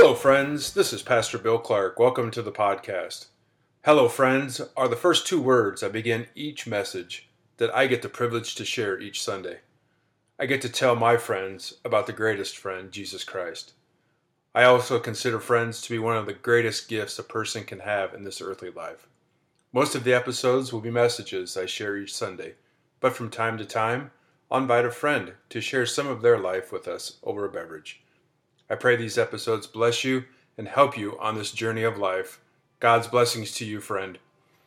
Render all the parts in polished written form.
Hello, friends. This is Pastor Bill Clark. Welcome to the podcast. Hello, friends are the first two words I begin each message that I get the privilege to share each Sunday. I get to tell my friends about the greatest friend, Jesus Christ. I also consider friends to be one of the greatest gifts a person can have in this earthly life. Most of the episodes will be messages I share each Sunday, but from time to time, I'll invite a friend to share some of their life with us over a beverage. I pray these episodes bless you and help you on this journey of life. God's blessings to you, friend.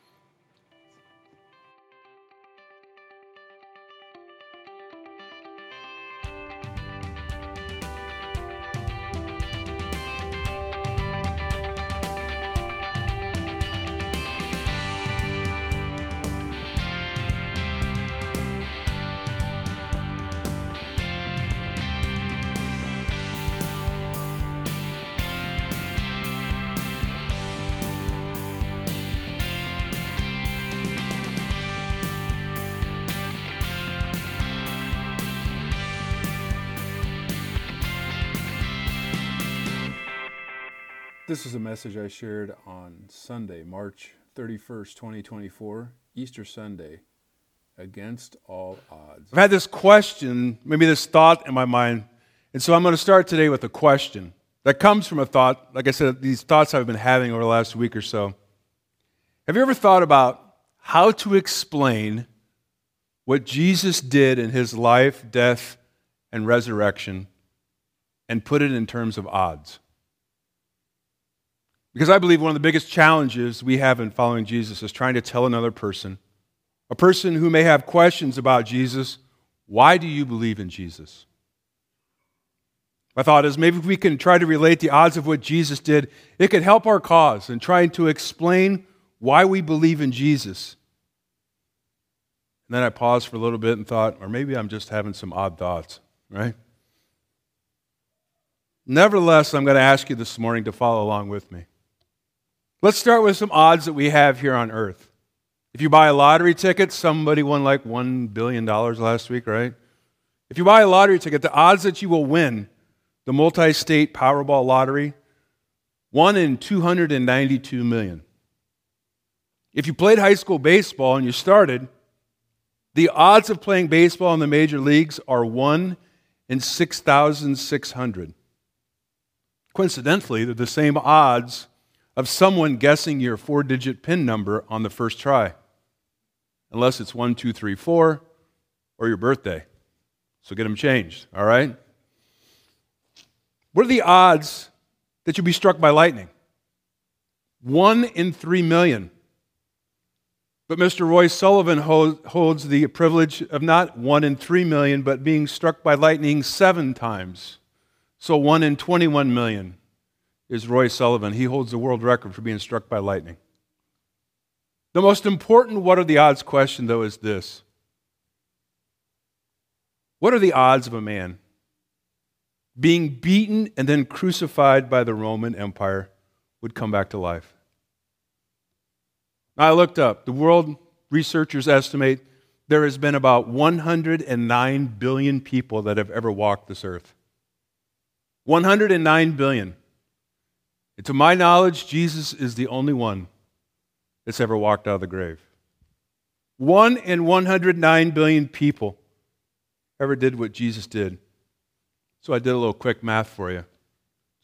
This is a message I shared on Sunday, March 31st, 2024, Easter Sunday, Against All Odds. I've had this question, maybe this thought in my mind, and so I'm going to start today with a question that comes from a thought. Like I said, these thoughts I've been having over the last week or so. Have you ever thought about how to explain what Jesus did in his life, death, and resurrection and put it in terms of odds? Because I believe one of the biggest challenges we have in following Jesus is trying to tell another person, a person who may have questions about Jesus, why do you believe in Jesus? My thought is maybe if we can try to relate the odds of what Jesus did, it could help our cause in trying to explain why we believe in Jesus. And then I paused for a little bit and thought, or maybe I'm just having some odd thoughts, right? Nevertheless, I'm going to ask you this morning to follow along with me. Let's start with some odds that we have here on earth. If you buy a lottery ticket, somebody won like $1 billion last week, right? If you buy a lottery ticket, the odds that you will win the multi-state Powerball lottery, 1 in 292 million. If you played high school baseball and you started, the odds of playing baseball in the major leagues are 1 in 6,600. Coincidentally, they're the same odds of someone guessing your 4-digit PIN number on the first try, unless it's 1, 2, 3, 4, or your birthday. So get them changed, all right? What are the odds that you'll be struck by lightning? 1 in 3 million. But Mr. Roy Sullivan holds the privilege of not 1 in 3 million, but being struck by lightning 7 times. So 1 in 21 million is Roy Sullivan. He holds the world record for being struck by lightning. The most important what are the odds question, though, is this. What are the odds of a man being beaten and then crucified by the Roman Empire would come back to life? Now, I looked up. The world researchers estimate there has been about 109 billion people that have ever walked this earth. 109 billion. And to my knowledge, Jesus is the only one that's ever walked out of the grave. 1 in 109 billion people ever did what Jesus did. So I did a little quick math for you. It's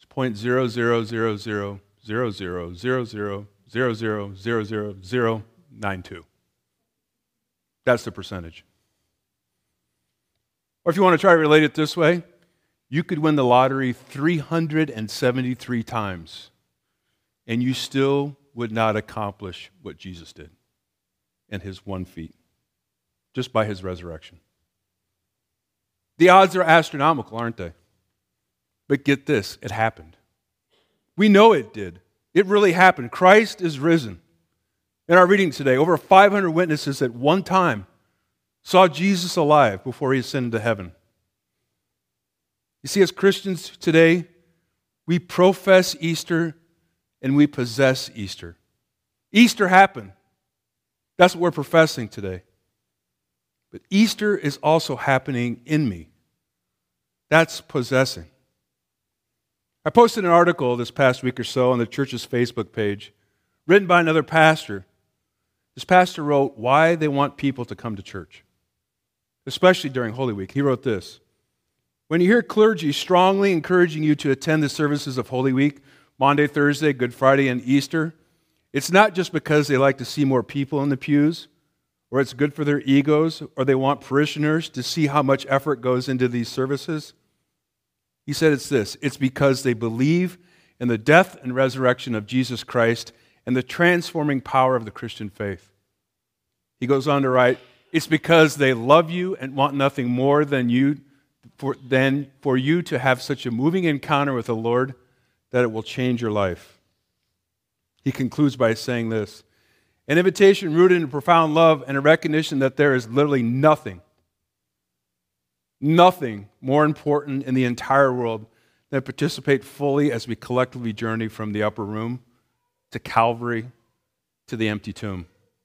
0.00000000000092. That's the percentage. Or if you want to try to relate it this way, you could win the lottery 373 times, and you still would not accomplish what Jesus did in his 1 feet, just by his resurrection. The odds are astronomical, aren't they? But get this, it happened. We know it did. It really happened. Christ is risen. In our reading today, over 500 witnesses at one time saw Jesus alive before he ascended to heaven. You see, as Christians today, we profess Easter and we possess Easter. Easter happened. That's what we're professing today. But Easter is also happening in me. That's possessing. I posted an article this past week or so on the church's Facebook page, written by another pastor. This pastor wrote why they want people to come to church, especially during Holy Week. He wrote this: when you hear clergy strongly encouraging you to attend the services of Holy Week, Monday, Thursday, Good Friday, and Easter, it's not just because they like to see more people in the pews, or it's good for their egos, or they want parishioners to see how much effort goes into these services. He said it's this: it's because they believe in the death and resurrection of Jesus Christ and the transforming power of the Christian faith. He goes on to write, it's because they love you and want nothing more than for you to have such a moving encounter with the Lord that it will change your life. He concludes by saying this: an invitation rooted in profound love and a recognition that there is literally nothing more important in the entire world than participate fully as we collectively journey from the upper room to Calvary to the empty tomb.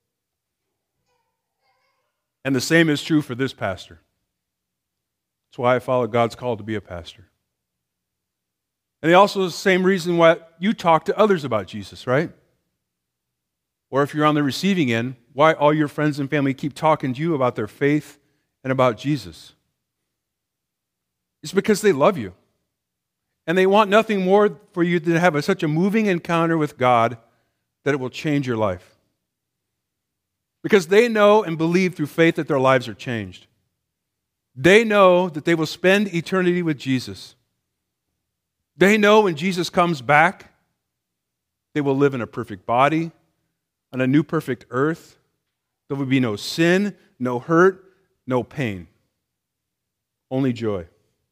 And the same is true for this pastor. That's why I follow God's call to be a pastor. And also the same reason why you talk to others about Jesus, right? Or if you're on the receiving end, why all your friends and family keep talking to you about their faith and about Jesus. It's because they love you. And they want nothing more for you to have such a moving encounter with God that it will change your life. Because they know and believe through faith that their lives are changed. They know that they will spend eternity with Jesus. They know when Jesus comes back, they will live in a perfect body, on a new perfect earth. There will be no sin, no hurt, no pain. Only joy.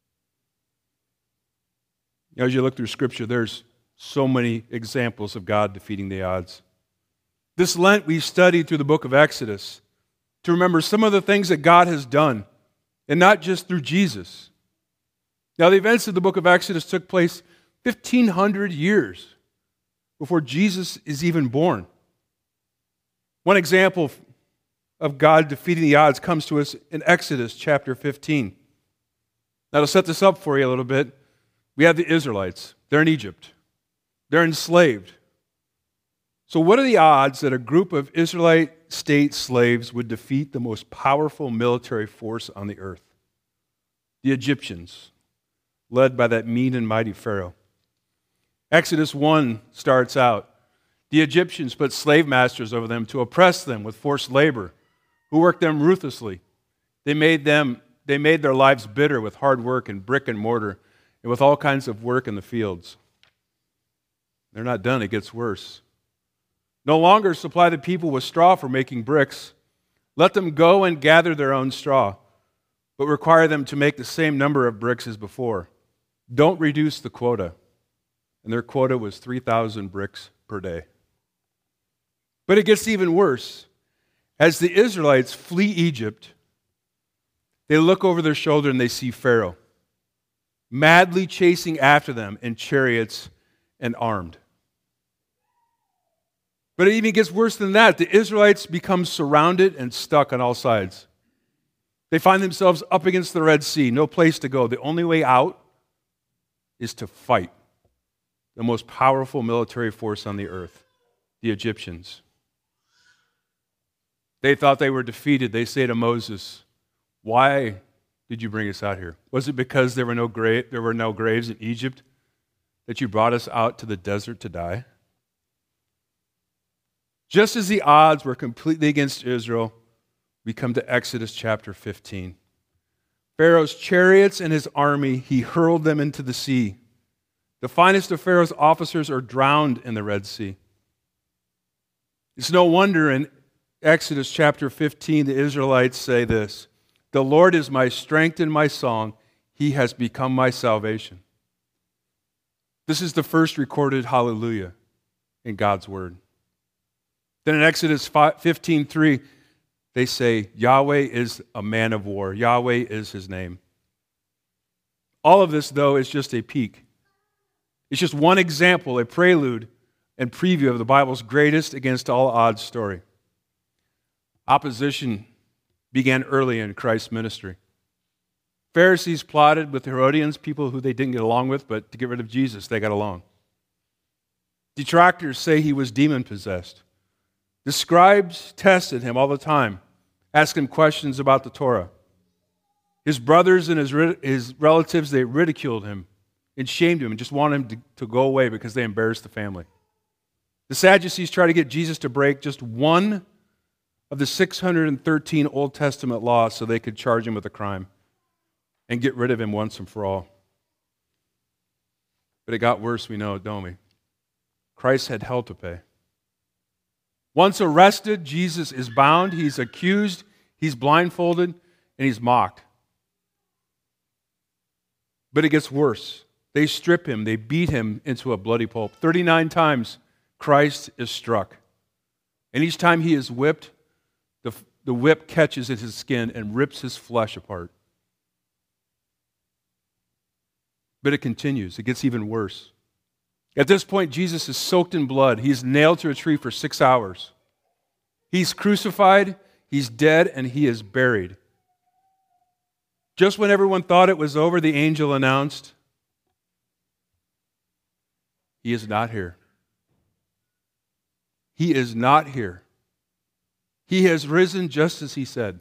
As you look through Scripture, there's so many examples of God defeating the odds. This Lent, we studied through the book of Exodus to remember some of the things that God has done, and not just through Jesus. Now, the events of the book of Exodus took place 1,500 years before Jesus is even born. One example of God defeating the odds comes to us in Exodus chapter 15. Now, to set this up for you a little bit, we have the Israelites. They're in Egypt. They're enslaved. So what are the odds that a group of Israelite state slaves would defeat the most powerful military force on the earth? The Egyptians, led by that mean and mighty Pharaoh. Exodus 1 starts out, the Egyptians put slave masters over them to oppress them with forced labor, who worked them ruthlessly. They made their lives bitter with hard work and brick and mortar, and with all kinds of work in the fields. They're not done, it gets worse. No longer supply the people with straw for making bricks. Let them go and gather their own straw, but require them to make the same number of bricks as before. Don't reduce the quota. And their quota was 3,000 bricks per day. But it gets even worse. As the Israelites flee Egypt, they look over their shoulder and they see Pharaoh, madly chasing after them in chariots and armed. But it even gets worse than that. The Israelites become surrounded and stuck on all sides. They find themselves up against the Red Sea, no place to go. The only way out is to fight the most powerful military force on the earth, the Egyptians. They thought they were defeated. They say to Moses, "Why did you bring us out here? Was it because there were no graves in Egypt that you brought us out to the desert to die?" Just as the odds were completely against Israel, we come to Exodus chapter 15. Pharaoh's chariots and his army, he hurled them into the sea. The finest of Pharaoh's officers are drowned in the Red Sea. It's no wonder in Exodus chapter 15 the Israelites say this: "The Lord is my strength and my song. He has become my salvation." This is the first recorded hallelujah in God's word. Then in Exodus 15:3, they say, "Yahweh is a man of war. Yahweh is his name." All of this, though, is just a peek. It's just one example, a prelude and preview of the Bible's greatest against all odds story. Opposition began early in Christ's ministry. Pharisees plotted with Herodians, people who they didn't get along with, but to get rid of Jesus, they got along. Detractors say he was demon-possessed. The scribes tested him all the time, asked him questions about the Torah. His brothers and his relatives, they ridiculed him and shamed him and just wanted him to go away because they embarrassed the family. The Sadducees tried to get Jesus to break just one of the 613 Old Testament laws so they could charge him with a crime and get rid of him once and for all. But it got worse, we know, don't we? Christ had hell to pay. Once arrested, Jesus is bound, he's accused, he's blindfolded, and he's mocked. But it gets worse. They strip him, they beat him into a bloody pulp. 39 times Christ is struck. And each time he is whipped, the whip catches at his skin and rips his flesh apart. But it continues. It gets even worse. At this point, Jesus is soaked in blood. He's nailed to a tree for 6 hours. He's crucified, he's dead, and he is buried. Just when everyone thought it was over, the angel announced, "He is not here. He is not here. He has risen just as he said."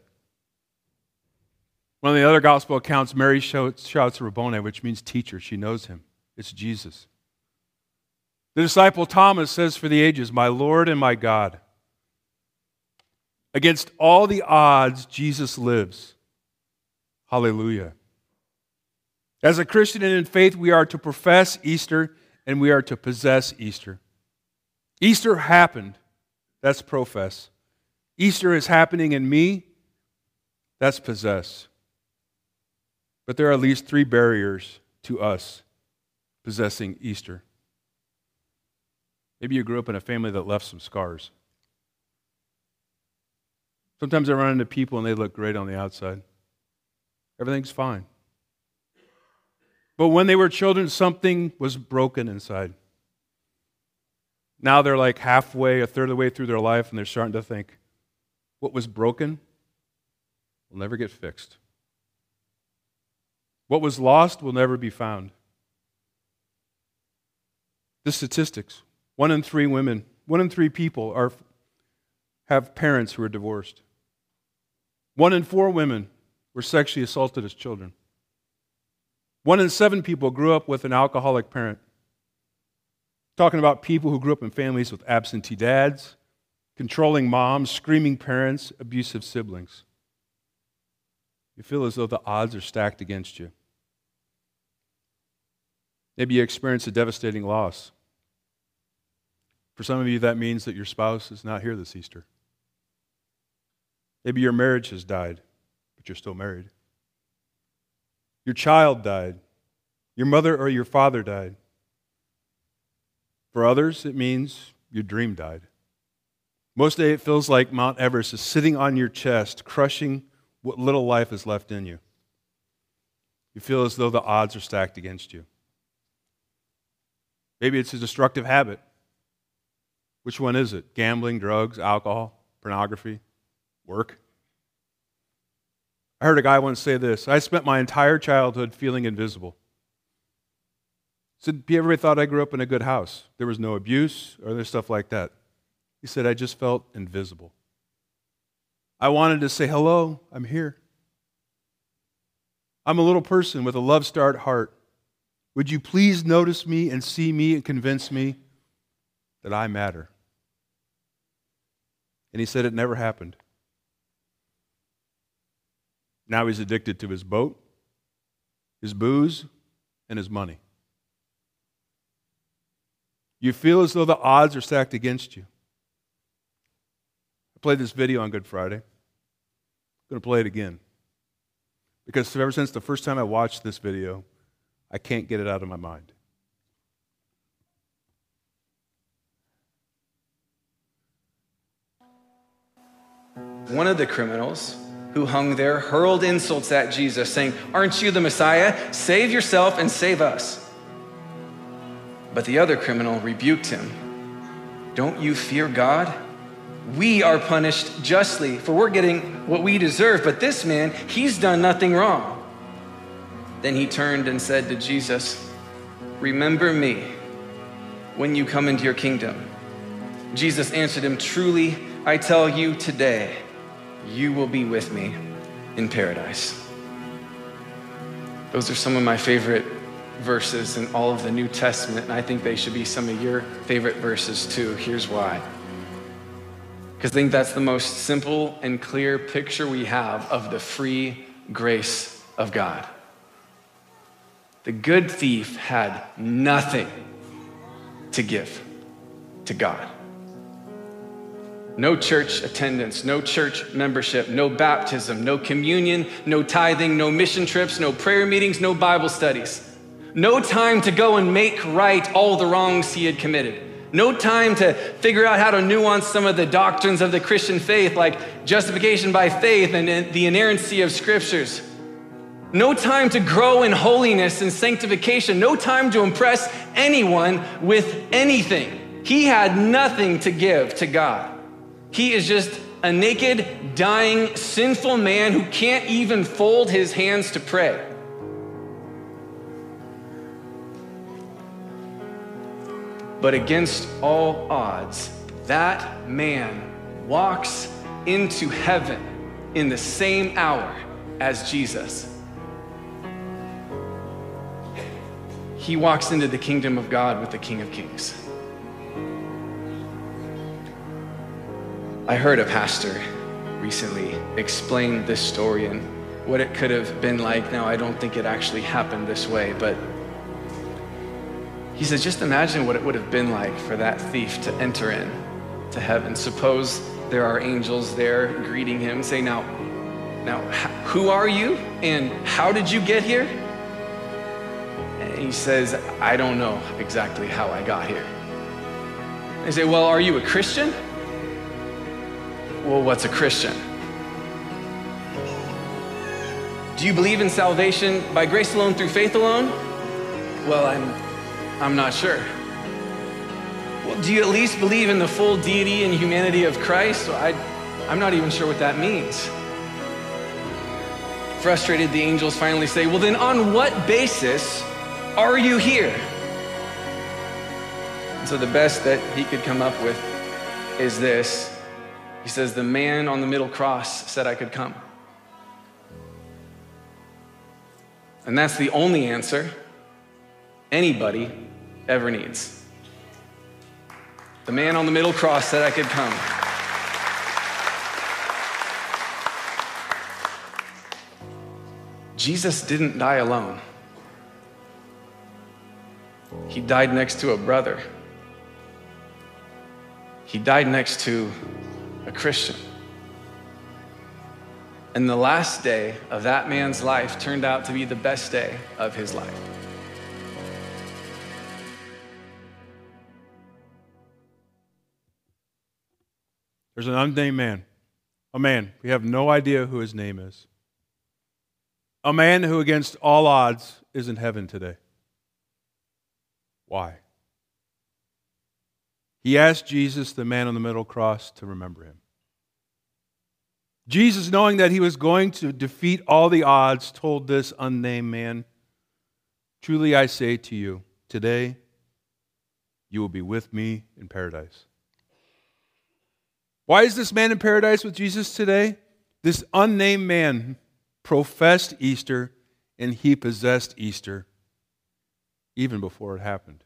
One of the other gospel accounts, Mary shouts Rabboni, which means teacher. She knows him. It's Jesus. The disciple Thomas says for the ages, "My Lord and my God." Against all the odds, Jesus lives. Hallelujah. As a Christian and in faith, we are to profess Easter and we are to possess Easter. Easter happened. That's profess. Easter is happening in me. That's possess. But there are at least 3 barriers to us possessing Easter. Maybe you grew up in a family that left some scars. Sometimes I run into people and they look great on the outside. Everything's fine. But when they were children, something was broken inside. Now they're like halfway, a third of the way through their life, and they're starting to think, what was broken will never get fixed. What was lost will never be found. The statistics, 1 in 3 women, 1 in 3 people have parents who are divorced. 1 in 4 women were sexually assaulted as children. 1 in 7 people grew up with an alcoholic parent. Talking about people who grew up in families with absentee dads, controlling moms, screaming parents, abusive siblings. You feel as though the odds are stacked against you. Maybe you experience a devastating loss. For some of you, that means that your spouse is not here this Easter. Maybe your marriage has died, but you're still married. Your child died. Your mother or your father died. For others, it means your dream died. Most days it feels like Mount Everest is sitting on your chest, crushing what little life is left in you. You feel as though the odds are stacked against you. Maybe it's a destructive habit. Which one is it? Gambling, drugs, alcohol, pornography, work? I heard a guy once say this: I spent my entire childhood feeling invisible. He said, everybody thought I grew up in a good house. There was no abuse or there's stuff like that. He said, I just felt invisible. I wanted to say, hello, I'm here. I'm a little person with a love-starved heart. Would you please notice me and see me and convince me that I matter? And he said it never happened. Now he's addicted to his boat, his booze, and his money. You feel as though the odds are stacked against you. I played this video on Good Friday. I'm going to play it again. Because ever since the first time I watched this video, I can't get it out of my mind. One of the criminals who hung there hurled insults at Jesus, saying, "Aren't you the Messiah? Save yourself and save us." But the other criminal rebuked him. "Don't you fear God? We are punished justly, for we're getting what we deserve. But this man, he's done nothing wrong." Then he turned and said to Jesus, "Remember me when you come into your kingdom." Jesus answered him, "Truly, I tell you today, you will be with me in paradise." Those are some of my favorite verses in all of the New Testament, and I think they should be some of your favorite verses too. Here's why. Because I think that's the most simple and clear picture we have of the free grace of God. The good thief had nothing to give to God. No church attendance, no church membership, no baptism, no communion, no tithing, no mission trips, no prayer meetings, no Bible studies. No time to go and make right all the wrongs he had committed. No time to figure out how to nuance some of the doctrines of the Christian faith, like justification by faith and the inerrancy of scriptures. No time to grow in holiness and sanctification. No time to impress anyone with anything. He had nothing to give to God. He is just a naked, dying, sinful man who can't even fold his hands to pray. But against all odds, that man walks into heaven in the same hour as Jesus. He walks into the kingdom of God with the King of Kings. I heard a pastor recently explain this story and what it could have been like. Now, I don't think it actually happened this way, but he said, just imagine what it would have been like for that thief to enter in to heaven. Suppose there are angels there greeting him, say, now, who are you and how did you get here? And he says, I don't know exactly how I got here. They say, well, are you a Christian? Well, what's a Christian? Do you believe in salvation by grace alone, through faith alone? Well, I'm not sure. Well, do you at least believe in the full deity and humanity of Christ? Well, I'm not even sure what that means. Frustrated, the angels finally say, well, then on what basis are you here? And so the best that he could come up with is this. He says, the man on the middle cross said I could come. And that's the only answer anybody ever needs. The man on the middle cross said I could come. Jesus didn't die alone. He died next to a brother. He died next to a Christian. And the last day of that man's life turned out to be the best day of his life. There's an unnamed man. A man. We have no idea who his name is. A man who, against all odds, is in heaven today. Why? He asked Jesus, the man on the middle cross, to remember him. Jesus, knowing that he was going to defeat all the odds, told this unnamed man, truly I say to you, today you will be with me in paradise. Why is this man in paradise with Jesus today? This unnamed man professed Easter and he possessed Easter even before it happened.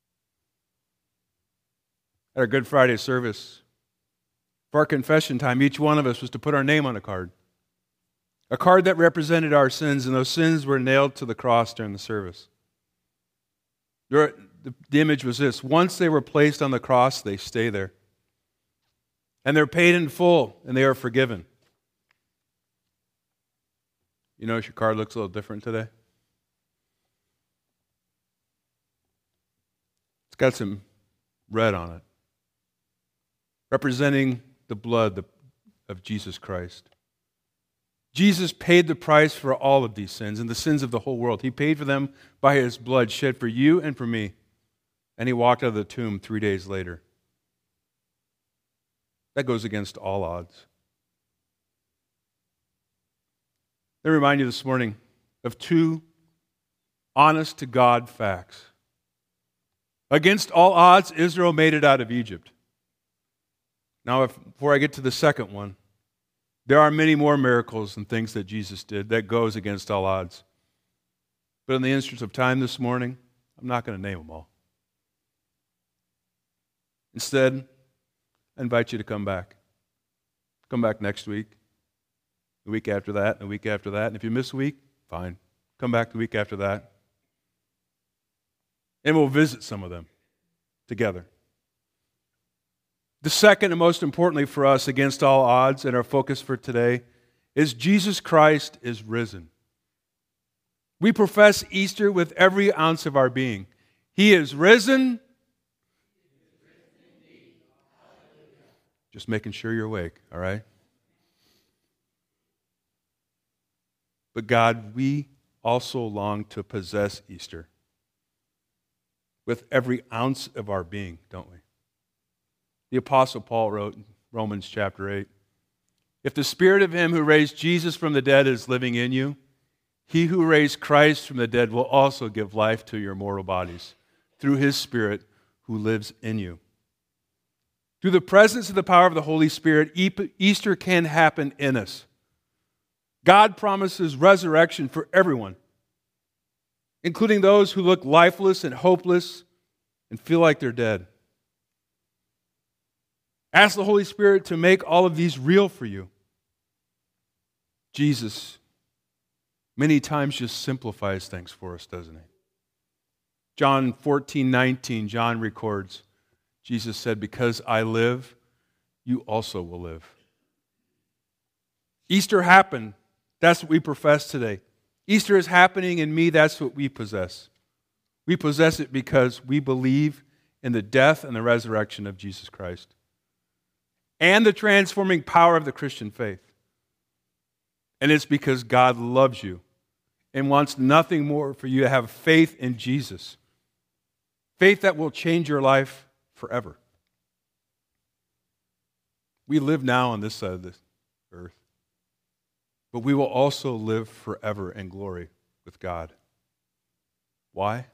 At our Good Friday service, for our confession time, each one of us was to put our name on a card that represented our sins, and those sins were nailed to the cross during the service. The image was this: once they were placed on the cross, they stay there. And they're paid in full, and they are forgiven. You notice your card looks a little different today? It's got some red on it, representing the blood of Jesus Christ. Jesus paid the price for all of these sins and the sins of the whole world. He paid for them by his blood shed for you and for me. And he walked out of the tomb 3 days later. That goes against all odds. Let me remind you this morning of two honest to God facts. Against all odds, Israel made it out of Egypt. Now, before I get to the second one, there are many more miracles and things that Jesus did that goes against all odds. But in the interest of time this morning, I'm not going to name them all. Instead, I invite you to come back. Come back next week, the week after that, and the week after that. And if you miss a week, fine. Come back the week after that. And we'll visit some of them together. The second, and most importantly for us, against all odds, and our focus for today, is Jesus Christ is risen. We profess Easter with every ounce of our being. He is risen. Just making sure you're awake, all right? But God, we also long to possess Easter with every ounce of our being, don't we? The Apostle Paul wrote in Romans chapter 8, if the Spirit of Him who raised Jesus from the dead is living in you, He who raised Christ from the dead will also give life to your mortal bodies through His Spirit who lives in you. Through the presence of the power of the Holy Spirit, Easter can happen in us. God promises resurrection for everyone, including those who look lifeless and hopeless and feel like they're dead. Ask the Holy Spirit to make all of these real for you. Jesus many times just simplifies things for us, doesn't He? John 14:19, John records, Jesus said, because I live, you also will live. Easter happened. That's what we profess today. Easter is happening in me. That's what we possess. We possess it because we believe in the death and the resurrection of Jesus Christ and the transforming power of the Christian faith. And it's because God loves you and wants nothing more for you to have faith in Jesus. Faith that will change your life forever. We live now on this side of this earth, but we will also live forever in glory with God. Why?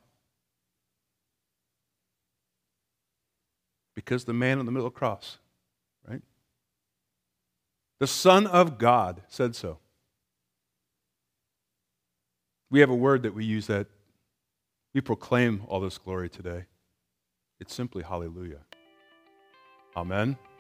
Because the man on the middle of the cross, right? The Son of God said so. We have a word that we use that we proclaim all this glory today. It's simply hallelujah. Amen.